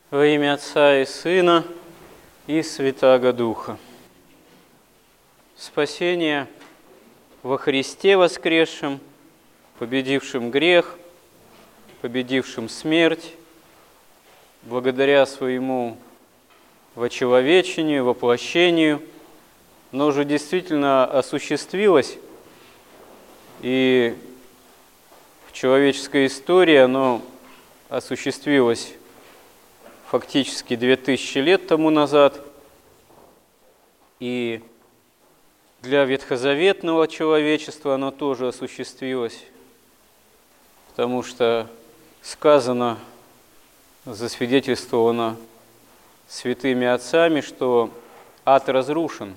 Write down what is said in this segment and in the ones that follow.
Во имя Отца и Сына и Святаго Духа. Спасение во Христе воскресшем, победившем грех, победившем смерть, благодаря своему вочеловечению, воплощению, но уже действительно осуществилось, и в человеческой истории оно осуществилось фактически 2000 лет тому назад, и для ветхозаветного человечества оно тоже осуществилось, потому что сказано, засвидетельствовано святыми отцами, что ад разрушен,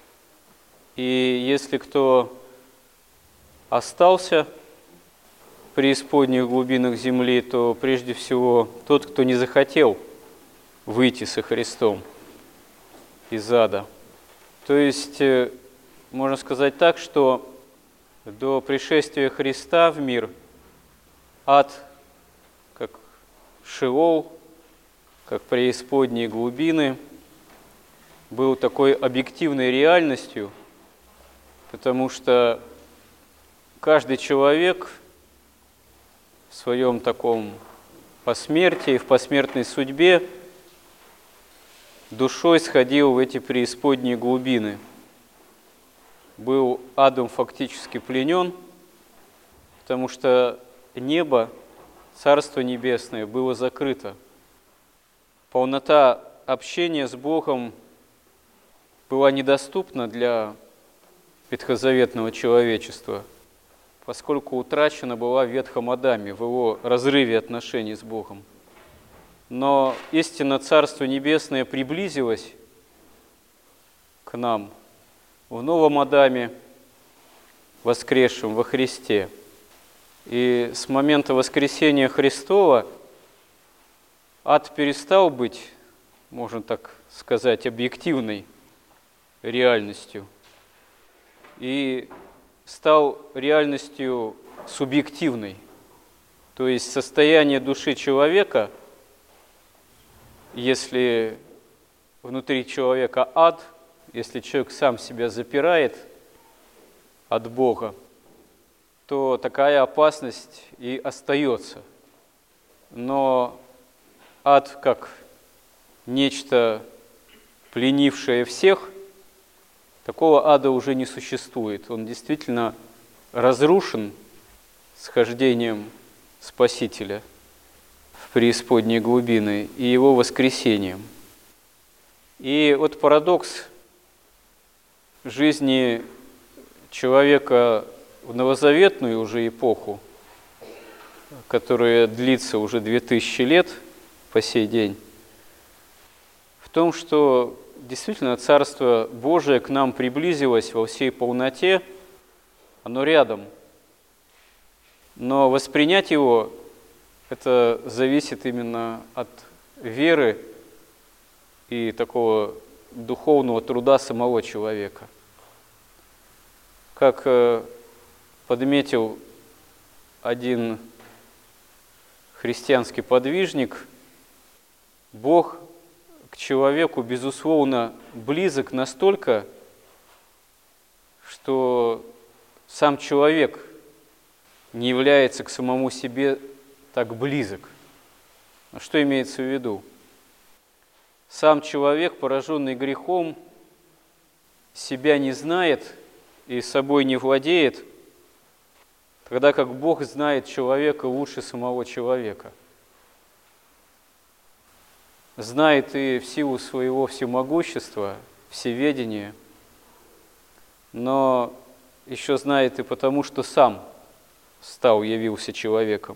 и если кто остался в преисподних глубинах земли, то прежде всего тот, кто не захотел выйти со Христом из ада. То есть, можно сказать так, что до пришествия Христа в мир ад, как Шеол, как преисподние глубины, был такой объективной реальностью, потому что каждый человек в своем таком посмертии, в посмертной судьбе душой сходил в эти преисподние глубины. Был адом фактически пленен, потому что небо, Царство Небесное, было закрыто. Полнота общения с Богом была недоступна для ветхозаветного человечества, поскольку утрачена была в Ветхом Адаме, в его разрыве отношений с Богом. Но истинно Царство Небесное приблизилось к нам в новом Адаме, воскресшем во Христе. И с момента воскресения Христова ад перестал быть, можно так сказать, объективной реальностью и стал реальностью субъективной. То есть состояние души человека, если внутри человека ад, если человек сам себя запирает от Бога, то такая опасность и остается. Но ад, как нечто пленившее всех, такого ада уже не существует. Он действительно разрушен схождением Спасителя в преисподние глубины и его воскресением. И вот парадокс жизни человека в новозаветную уже эпоху, которая длится уже 2000 лет по сей день, в том, что действительно Царство Божие к нам приблизилось во всей полноте, оно рядом. Но воспринять его, это зависит именно от веры и такого духовного труда самого человека. Как подметил один христианский подвижник, Бог к человеку, безусловно, близок настолько, что сам человек не является к самому себе так близок. А что имеется в виду? Сам человек, пораженный грехом, себя не знает и собой не владеет, тогда как Бог знает человека лучше самого человека. Знает и в силу своего всемогущества, всеведения, но еще знает и потому, что сам стал, явился человеком.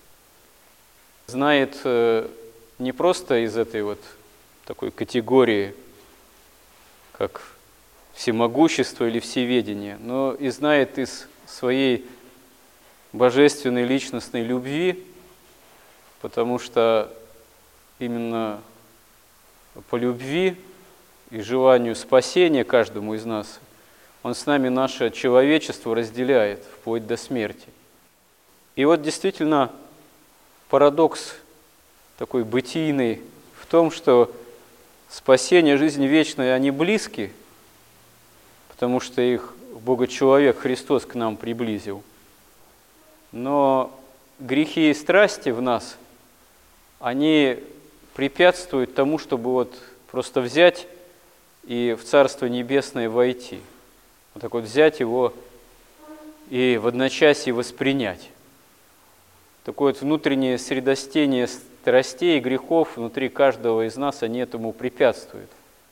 Знает не просто из этой вот такой категории, как всемогущество или всеведение, но и знает из своей божественной личностной любви, потому что именно по любви и желанию спасения каждому из нас Он с нами наше человечество разделяет вплоть до смерти. И вот действительно парадокс такой бытийный в том, что спасение, жизнь вечная, они близки, потому что их Бога-человек Христос к нам приблизил. Но грехи и страсти в нас, они препятствуют тому, чтобы вот просто взять и в Царство Небесное войти. Вот так вот взять его и в одночасье воспринять. Такое вот внутреннее средостение страстей и грехов внутри каждого из нас, они этому препятствуют.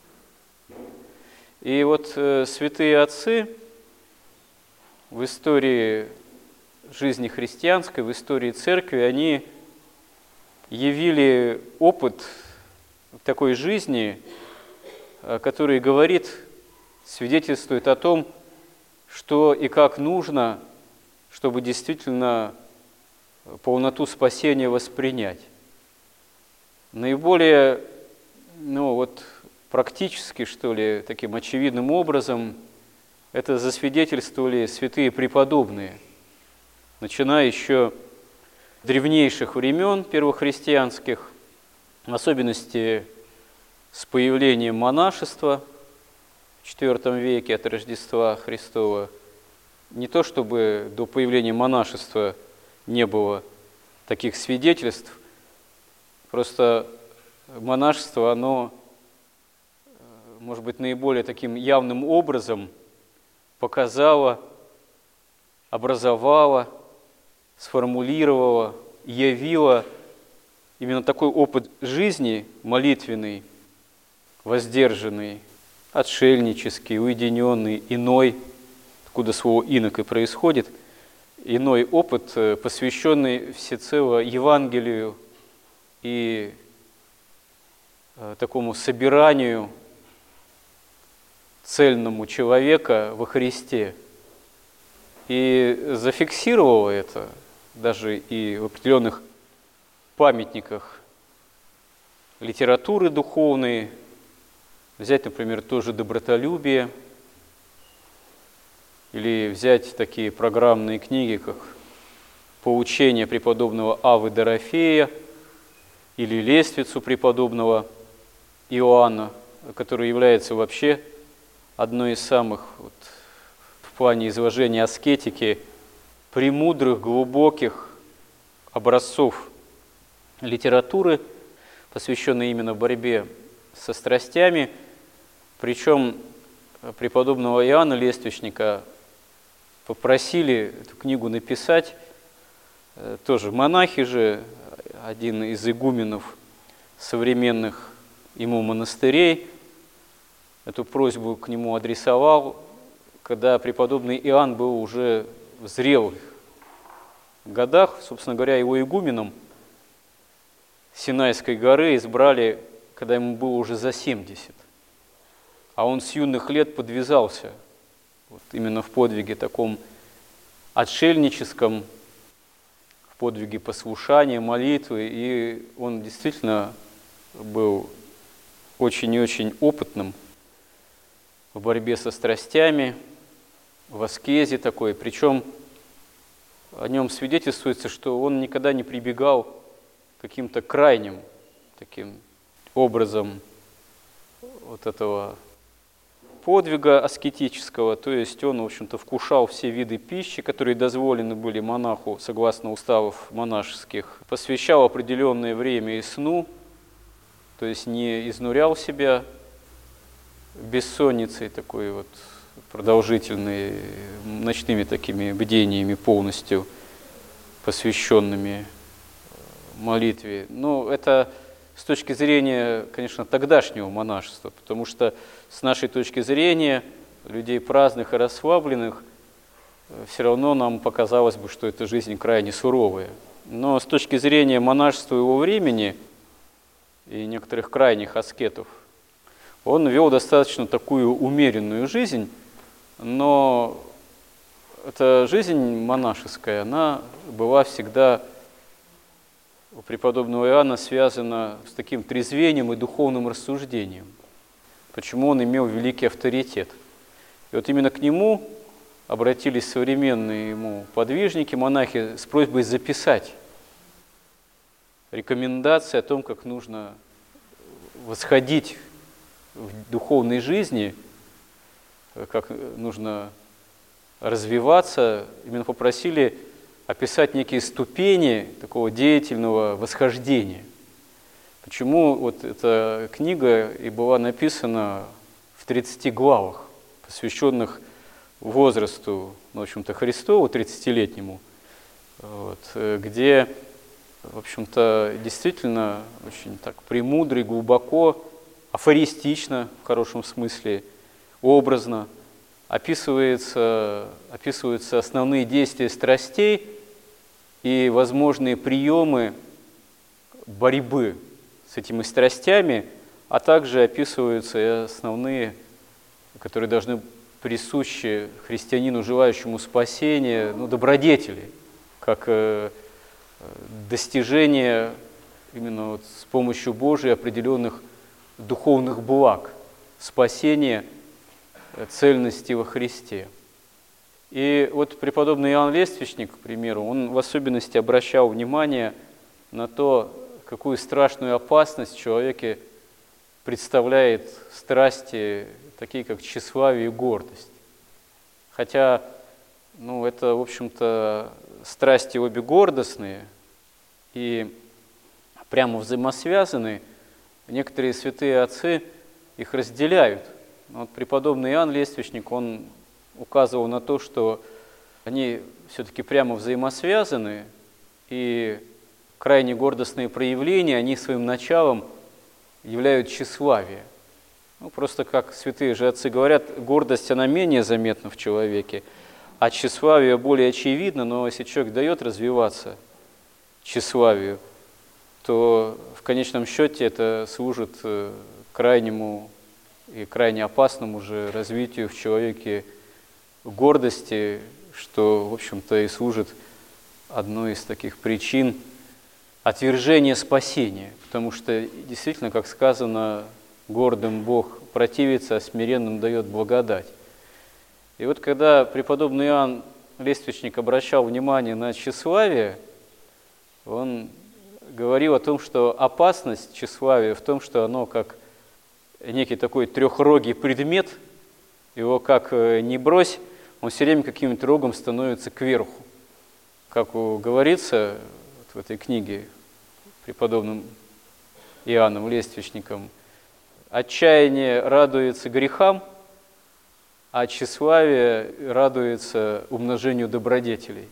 И вот святые отцы в истории жизни христианской, в истории церкви, они явили опыт такой жизни, который говорит, свидетельствует о том, что и как нужно, чтобы действительно полноту спасения воспринять. Наиболее, практически, что ли, таким очевидным образом, это засвидетельствовали святые преподобные, начиная еще с древнейших времен первохристианских, в особенности с появлением монашества в IV веке от Рождества Христова. Не то чтобы до появления монашества не было таких свидетельств, просто монашество, оно, может быть, наиболее таким явным образом показало, образовало, сформулировало, явило именно такой опыт жизни молитвенный, воздержанный, отшельнический, уединенный, иной, откуда слово «инок» и происходит, иной опыт, посвященный всецело Евангелию и такому собиранию цельному человека во Христе. И зафиксировало это даже и в определенных памятниках литературы духовной. Взять, например, тоже добротолюбие, или взять такие программные книги, как «Поучение преподобного Аввы Дорофея» или «Лествицу преподобного Иоанна», который является вообще одной из самых в плане изложения аскетики премудрых, глубоких образцов литературы, посвященной именно борьбе со страстями. Причем преподобного Иоанна Лествичника попросили эту книгу написать тоже монахи же, один из игуменов современных ему монастырей, эту просьбу к нему адресовал, когда преподобный Иоанн был уже в зрелых годах. Собственно говоря, его игуменом Синайской горы избрали, когда ему было уже за 70. А он с юных лет подвязался вот именно в подвиге таком отшельническом, в подвиге послушания, молитвы. И он действительно был очень и очень опытным в борьбе со страстями, в аскезе такой. Причем о нем свидетельствуется, что он никогда не прибегал к каким-то крайним таким образом вот этого подвига аскетического, то есть он, в общем-то, вкушал все виды пищи, которые дозволены были монаху согласно уставов монашеских, посвящал определенное время и сну, то есть не изнурял себя бессонницей такой вот продолжительной, ночными такими бдениями полностью посвященными молитве. Но это с точки зрения, конечно, тогдашнего монашества, потому что с нашей точки зрения, людей праздных и расслабленных, все равно нам показалось бы, что эта жизнь крайне суровая. Но с точки зрения монашества его времени и некоторых крайних аскетов, он вел достаточно такую умеренную жизнь, но эта жизнь монашеская, она была всегда у преподобного Иоанна связана с таким трезвением и духовным рассуждением. Почему он имел великий авторитет. И вот именно к нему обратились современные ему подвижники, монахи, с просьбой записать рекомендации о том, как нужно восходить в духовной жизни, как нужно развиваться, именно попросили описать некие ступени такого деятельного восхождения. Почему вот эта книга и была написана в 30 главах, посвященных возрасту, в общем-то, Христову, 30-летнему, вот, где, в общем-то, действительно очень так премудро и глубоко, афористично, в хорошем смысле, образно описываются основные действия страстей и возможные приемы борьбы с этими страстями, а также описываются и основные, которые должны присущи христианину, желающему спасения, добродетели, как достижение именно вот с помощью Божией определенных духовных благ, спасения, цельности во Христе. И вот преподобный Иоанн Лествичник, к примеру, он в особенности обращал внимание на то, какую страшную опасность в человеке представляет страсти, такие как тщеславие и гордость. Хотя, это, в общем-то, страсти обе гордостные и прямо взаимосвязаны. Некоторые святые отцы их разделяют. Вот преподобный Иоанн Лествичник, он указывал на то, что они все-таки прямо взаимосвязаны, и крайне гордостные проявления, они своим началом являют тщеславие. Просто как святые же отцы говорят, гордость, она менее заметна в человеке, а тщеславие более очевидно, но если человек дает развиваться тщеславию, то в конечном счете это служит крайнему и крайне опасному же развитию в человеке гордости, что, в общем-то, и служит одной из таких причин отвержения спасения. Потому что, действительно, как сказано, гордым Бог противится, а смиренным дает благодать. И вот когда преподобный Иоанн Лествичник обращал внимание на тщеславие, он говорил о том, что опасность тщеславия в том, что оно как некий такой трехрогий предмет, его как ни брось, он все время каким-нибудь рогом становится кверху. Как говорится в этой книге преподобным Иоанном Лествичником, отчаяние радуется грехам, а тщеславие радуется умножению добродетелей.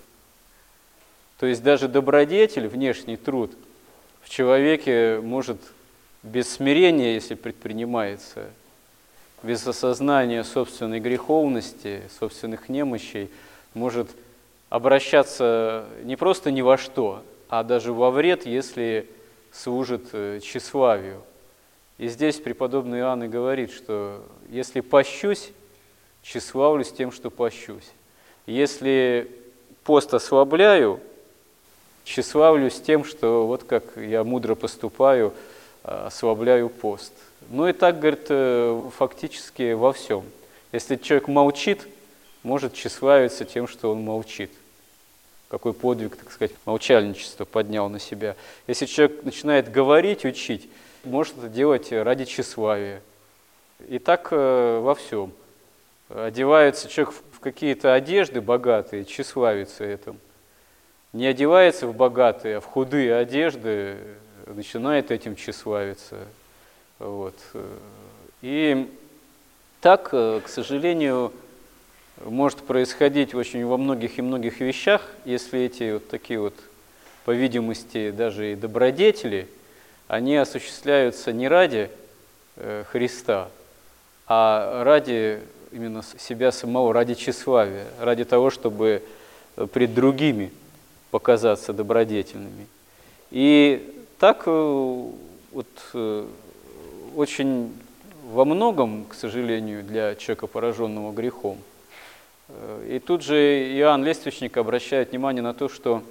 То есть даже добродетель, внешний труд, в человеке может без смирения, если предпринимается, без осознания собственной греховности, собственных немощей, может обращаться не просто ни во что, а даже во вред, если служит тщеславию. И здесь преподобный Иоанн и говорит, что если пощусь, тщеславлюсь тем, что пощусь. Если пост ослабляю, тщеславлюсь тем, что вот как я мудро поступаю, ослабляю пост. И так, говорит, фактически во всем. Если человек молчит, может тщеславиться тем, что он молчит. Какой подвиг, так сказать, молчальничество поднял на себя. Если человек начинает говорить, учить, может это делать ради тщеславия. И так во всем. Одевается человек в какие-то одежды богатые, тщеславится этим. Не одевается в богатые, а в худые одежды, начинает этим тщеславиться. Вот. И так, к сожалению, может происходить очень во многих и многих вещах, если эти вот такие вот, по видимости, даже и добродетели, они осуществляются не ради Христа, а ради именно себя самого, ради тщеславия, ради того, чтобы пред другими показаться добродетельными. И так вот очень во многом, к сожалению, для человека, пораженного грехом. И тут же Иоанн Лествичник обращает внимание на то, что,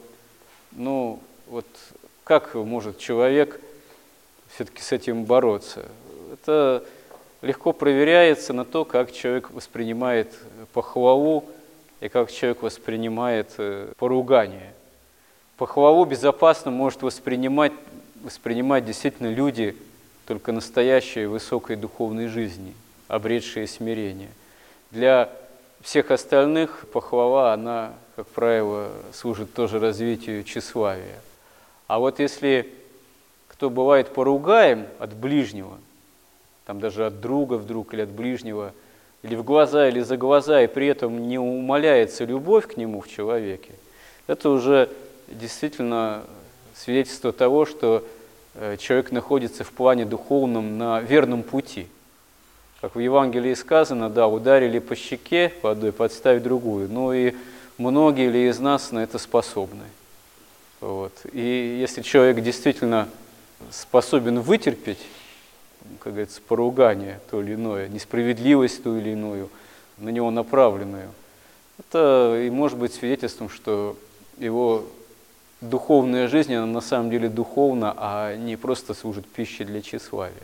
как может человек все-таки с этим бороться? Это легко проверяется на то, как человек воспринимает похвалу и как человек воспринимает поругание. Похвалу безопасно может воспринимать действительно люди только настоящей высокой духовной жизни, обретшие смирение. Для всех остальных похвала, она, как правило, служит тоже развитию тщеславия. А вот если кто бывает поругаем от ближнего, там даже от друга вдруг или от ближнего, или в глаза, или за глаза, и при этом не умаляется любовь к нему в человеке, это уже действительно свидетельство того, что человек находится в плане духовном на верном пути. Как в Евангелии сказано, да, ударили по щеке по одной, подставь другую. Ну и многие ли из нас на это способны. Вот. И если человек действительно способен вытерпеть, как говорится, поругание то или иное, несправедливость ту или иную, на него направленную, это и может быть свидетельством, что его духовная жизнь, она на самом деле духовна, а не просто служит пищей для тщеславия.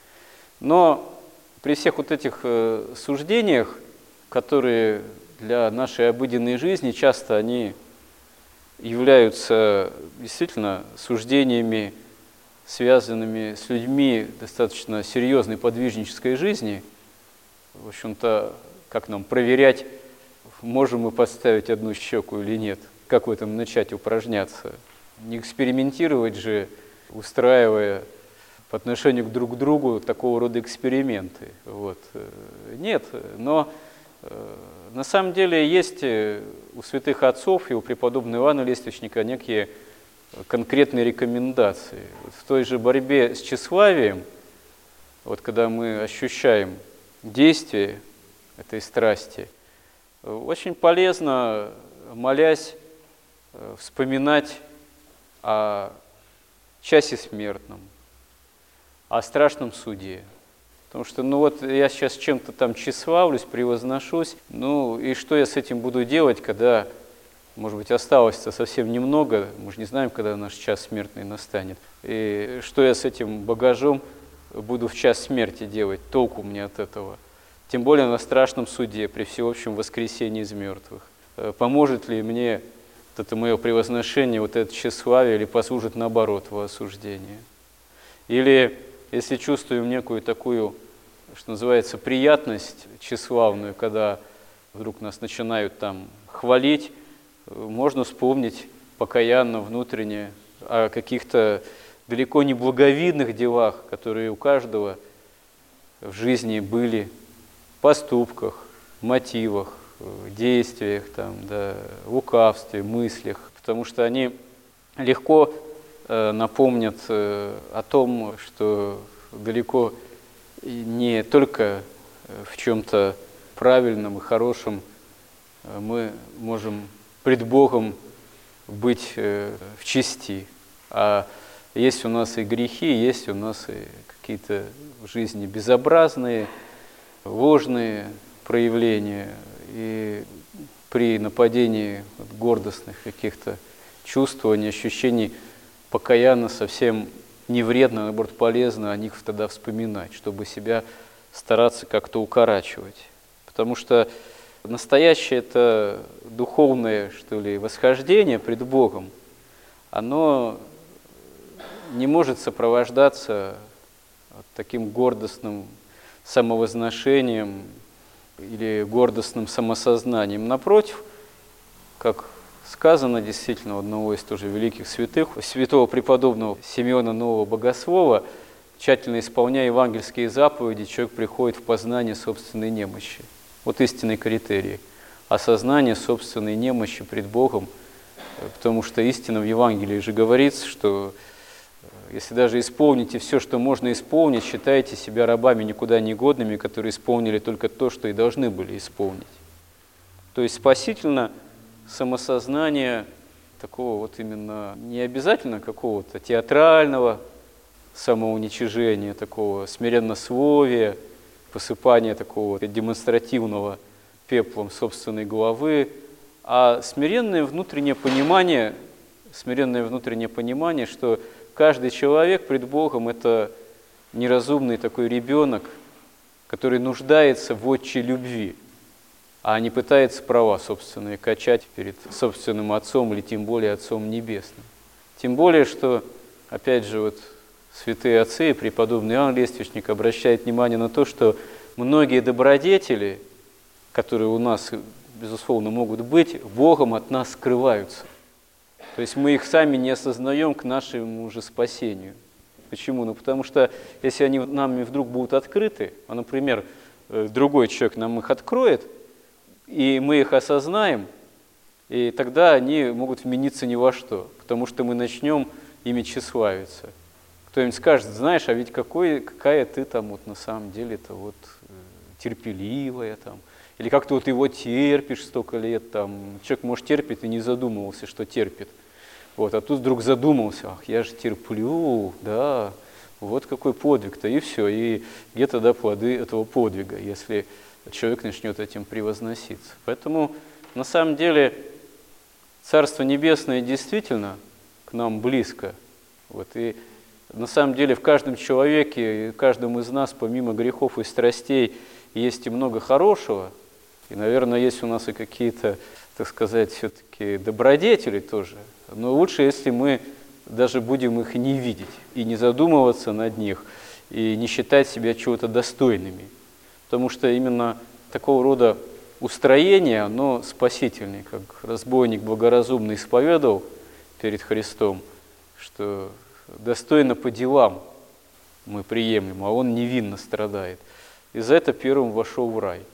Но при всех вот этих суждениях, которые для нашей обыденной жизни часто они являются действительно суждениями, связанными с людьми достаточно серьезной подвижнической жизни, в общем-то, как нам проверять, можем мы подставить одну щеку или нет, как в этом начать упражняться. Не экспериментировать же, устраивая по отношению друг к другу такого рода эксперименты. Вот. Нет, но на самом деле есть у святых отцов и у преподобного Иоанна Лествичника некие конкретные рекомендации. Вот в той же борьбе с тщеславием, вот когда мы ощущаем действие этой страсти, очень полезно, молясь, вспоминать о часе смертном, о страшном суде. Потому что, ну вот я сейчас чем-то там тщеславлюсь, превозношусь, ну и что я с этим буду делать, когда, может быть, осталось-то совсем немного, мы же не знаем, когда наш час смертный настанет. И что я с этим багажом буду в час смерти делать, толку мне от этого. Тем более на страшном суде, при всеобщем воскресении из мертвых. Поможет ли мне это мое превозношение, вот это тщеславие, или послужит наоборот во осуждение? Или если чувствуем некую такую, что называется, приятность тщеславную, когда вдруг нас начинают там хвалить, можно вспомнить покаянно, внутренне о каких-то далеко не благовидных делах, которые у каждого в жизни были, поступках, мотивах, действиях, там, да, лукавстве, мыслях, потому что они легко напомнят о том, что далеко не только в чем-то правильном и хорошем мы можем пред Богом быть в чести, а есть у нас и грехи, есть у нас и какие-то в жизни безобразные, ложные проявления, и при нападении гордостных каких-то чувствований, ощущений покаянно совсем не вредно, наоборот полезно о них тогда вспоминать, чтобы себя стараться как-то укорачивать. Потому что настоящее это духовное, что ли, восхождение пред Богом, оно не может сопровождаться таким гордостным самовозношением или гордостным самосознанием. Напротив, как сказано действительно у одного из тоже великих святых, святого преподобного Симеона Нового Богослова, тщательно исполняя евангельские заповеди, человек приходит в познание собственной немощи. Вот истинный критерий – осознание собственной немощи пред Богом, потому что истина в Евангелии же говорится, что если даже исполните все, что можно исполнить, считайте себя рабами никуда не годными, которые исполнили только то, что и должны были исполнить. То есть спасительно самосознание такого вот именно не обязательно какого-то театрального самоуничижения, такого смиреннословия, посыпания такого демонстративного пеплом собственной головы, а смиренное внутреннее понимание, что каждый человек пред Богом – это неразумный такой ребенок, который нуждается в отче любви, а не пытается права собственные качать перед собственным Отцом или тем более Отцом Небесным. Тем более, что, опять же, вот святые отцы и преподобный Иоанн Лествичник обращают внимание на то, что многие добродетели, которые у нас, безусловно, могут быть, Богом от нас скрываются. То есть мы их сами не осознаем к нашему же спасению. Почему? Ну, потому что если они нами вдруг будут открыты, а, например, другой человек нам их откроет, и мы их осознаем, и тогда они могут вмениться ни во что, потому что мы начнем ими тщеславиться. Кто-нибудь скажет: знаешь, а ведь какая ты там вот на самом деле-то вот терпеливая там, или как ты вот его терпишь столько лет там. Человек, может, терпит и не задумывался, что терпит. Вот, а тут вдруг задумался: ах, я же терплю, да, вот какой подвиг-то, и все. И где тогда плоды этого подвига, если человек начнет этим превозноситься? Поэтому, на самом деле, Царство Небесное действительно к нам близко. Вот, и на самом деле в каждом человеке, в каждом из нас, помимо грехов и страстей, есть и много хорошего. И, наверное, есть у нас и какие-то, так сказать, все-таки добродетели тоже. Но лучше, если мы даже будем их не видеть, и не задумываться над них, и не считать себя чего-то достойными. Потому что именно такого рода устроение, оно спасительное, как разбойник благоразумно исповедовал перед Христом, что достойно по делам мы приемлем, а он невинно страдает. И за это первым вошел в рай.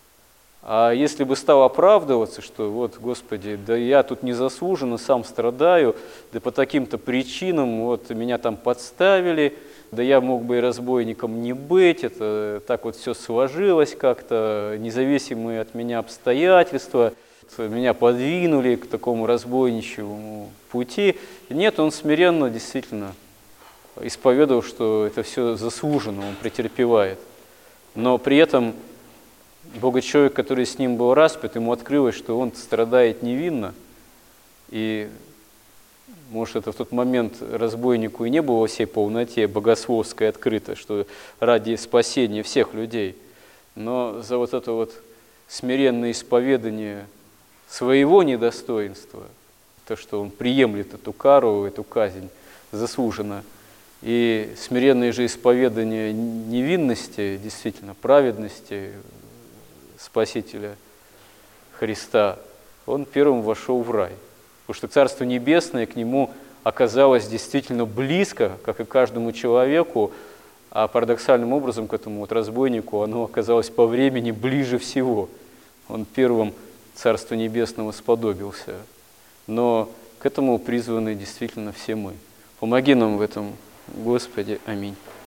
А если бы стал оправдываться, что вот, Господи, да я тут незаслуженно сам страдаю, да по таким-то причинам вот меня там подставили, да я мог бы и разбойником не быть, это так вот все сложилось как-то, независимые от меня обстоятельства, меня подвинули к такому разбойничьему пути. Нет, он смиренно действительно исповедовал, что это все заслуженно, он претерпевает. Но при этом Бога-человек, который с ним был распят, ему открылось, что он страдает невинно, и, может, это в тот момент разбойнику и не было во всей полноте богословской открыто, что ради спасения всех людей, но за вот это вот смиренное исповедание своего недостоинства, то, что он приемлет эту кару, эту казнь заслуженно, и смиренное же исповедание невинности, действительно, праведности Спасителя Христа, он первым вошел в рай. Потому что Царство Небесное к нему оказалось действительно близко, как и каждому человеку, а парадоксальным образом к этому вот разбойнику оно оказалось по времени ближе всего. Он первым Царства Небесного сподобился. Но к этому призваны действительно все мы. Помоги нам в этом, Господи. Аминь.